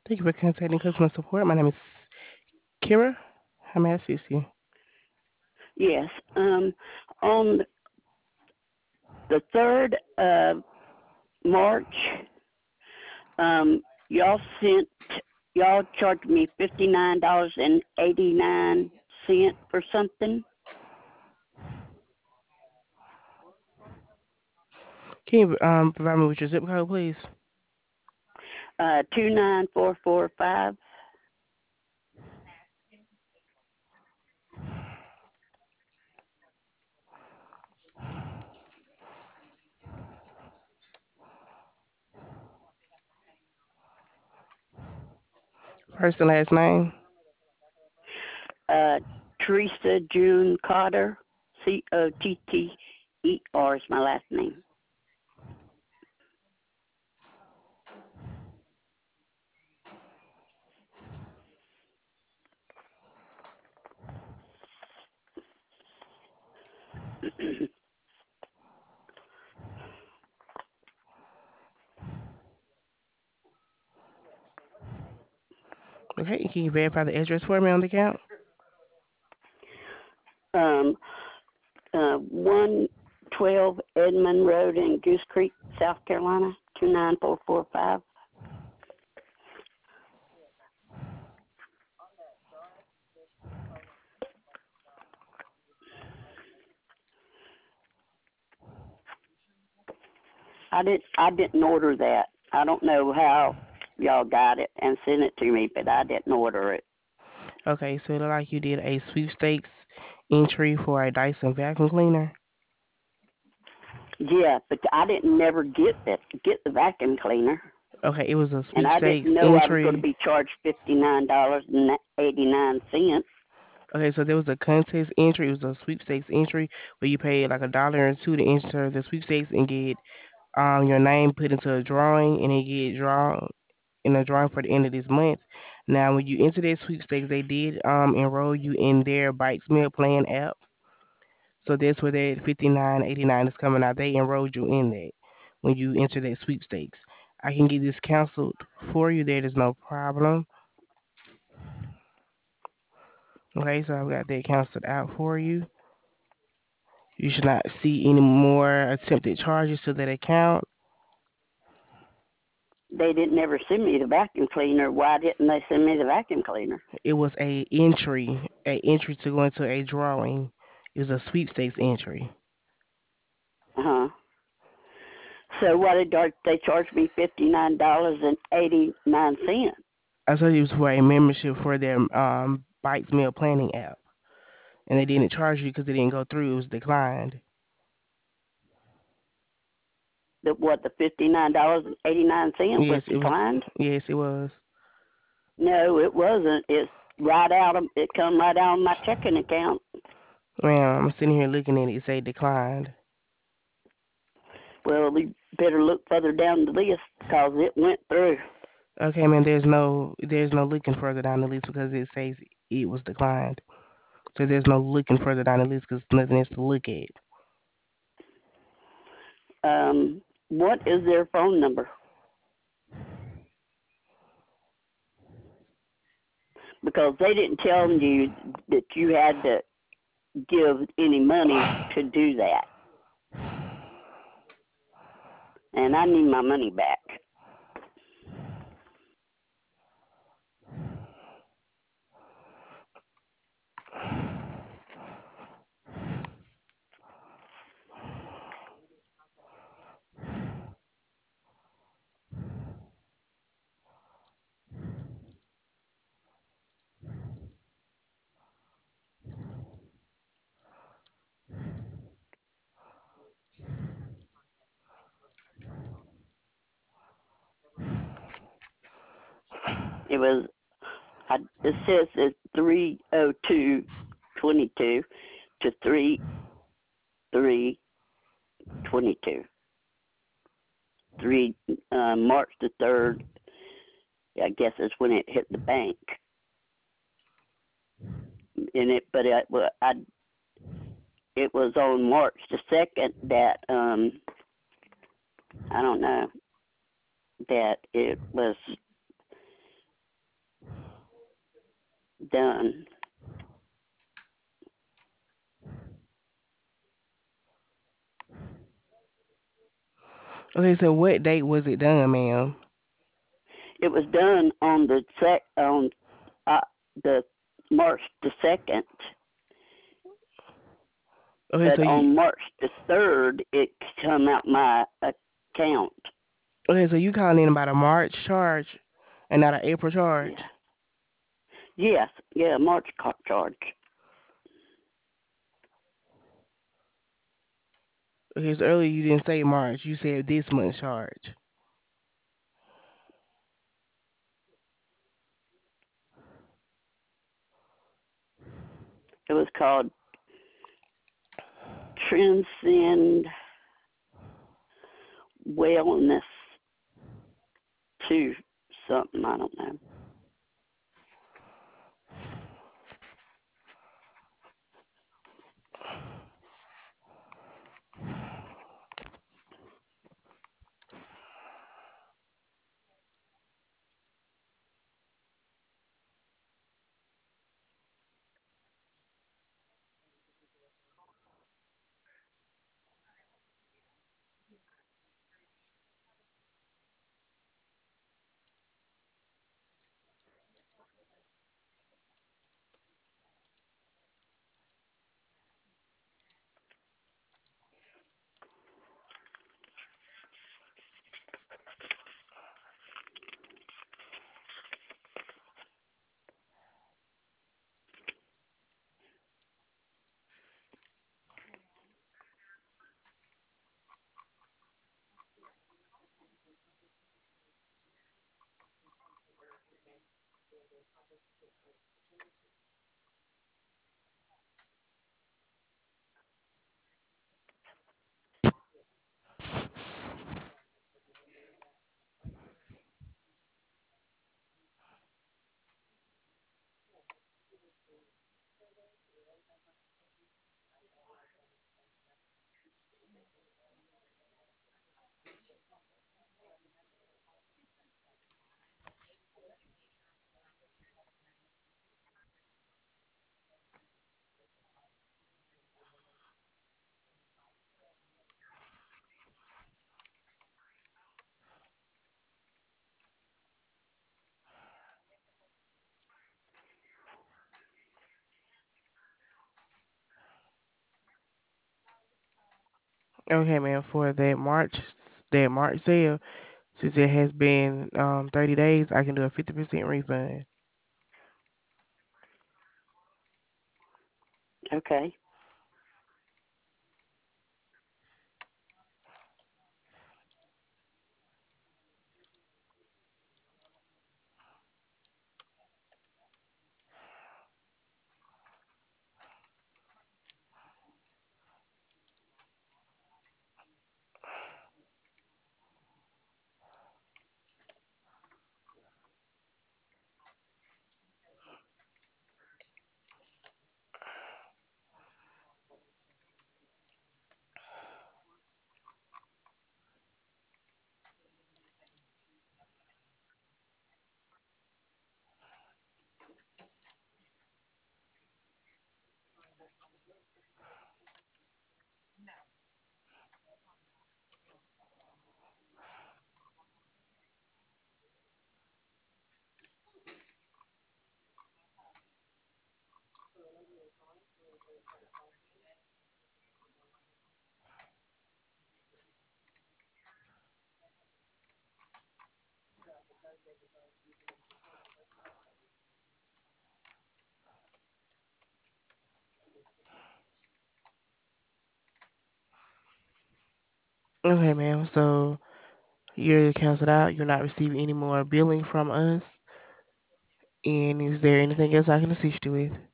Thank you for contacting customer support. My name is Kira. How may I assist you? Yes. On the 3rd of March, y'all sent y'all charged me $59.89 for something. Can you provide me with your zip code, please? 29445. First and last name. Uh, Teresa June Cotter. Cotter is my last name. Okay. Can you verify the address for me on the account? um, 112 Edmond Road in Goose Creek, South Carolina, 29445. I didn't order that. I don't know how y'all got it and sent it to me, but I didn't order it. Okay. So it looked like you did a sweepstakes entry for a Dyson vacuum cleaner. Yeah, but I didn't never get the vacuum cleaner, Okay. It was a and I sweepstakes didn't know I was going to entry. be charged $59.89. Okay. So there was a contest entry. It was a sweepstakes entry where you paid like $1 or $2 to enter the sweepstakes and get your name put into a drawing and it get drawn in a drawing for the end of this month. Now, when you enter that sweepstakes, they did enroll you in their Bikes Meal Plan app. So that's where that 59.89 is coming out. They enrolled you in that when you enter that sweepstakes. I can get this canceled for you. There is no problem. Okay, so I've got that canceled out for you. You should not see any more attempted charges to that account. They didn't ever send me the vacuum cleaner. Why didn't they send me the vacuum cleaner? It was a entry to go into a drawing. It was a sweepstakes entry. Uh huh. So what did they charge me $59.89? I told you it was for a membership for their Bikes Meal Planning app, and they didn't charge you because it didn't go through. It was declined. The $59.89 was Yes, it was. declined? Yes, it was. No, it wasn't. It's right out of it come right out of my checking account. Man, I'm sitting here looking at it. It say declined. Well, we better look further down the list because it went through. Okay, man. There's no looking further down the list because it says it was declined. So there's no looking further down the list because nothing else to look at. What is their phone number? Because they didn't tell you that you had to give any money to do that, and I need my money back. It was. It says it's 30222 to 3322. Three March the 3rd. I guess is when it hit the bank. And it was on March the 2nd that I don't know that it was done. Okay, so what date was it done, ma'am? It was done on uh, the March the 2nd, Okay, but so you on March the 3rd it come out my account. okay, so you calling in about a March charge and not an April Yeah. charge. Yes. Yeah. March charge. Okay, so earlier you didn't say March, you said this month's charge. It was called Transcend Wellness to something. I don't know. Okay, ma'am, for that March sale, since it has been 30 days, I can do a 50% refund. Okay. Okay, ma'am, so you're canceled out. You're not receiving any more billing from us. And is there anything else I can assist you with?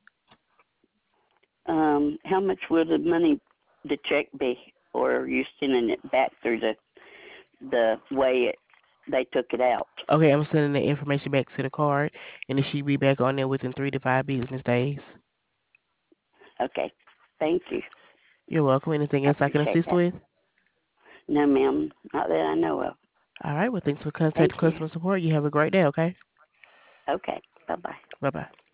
How much will the check be, or are you sending it back through the way they took it out? Okay, I'm sending the information back to the card, and it should be back on there within 3 to 5 business days. Okay. Thank you. You're welcome. Anything I else I can appreciate assist that. with? No, ma'am. Not that I know of. All right. Well, thanks for Thank contacting you. customer support. You have a great day, okay? Okay. Bye bye. Bye bye.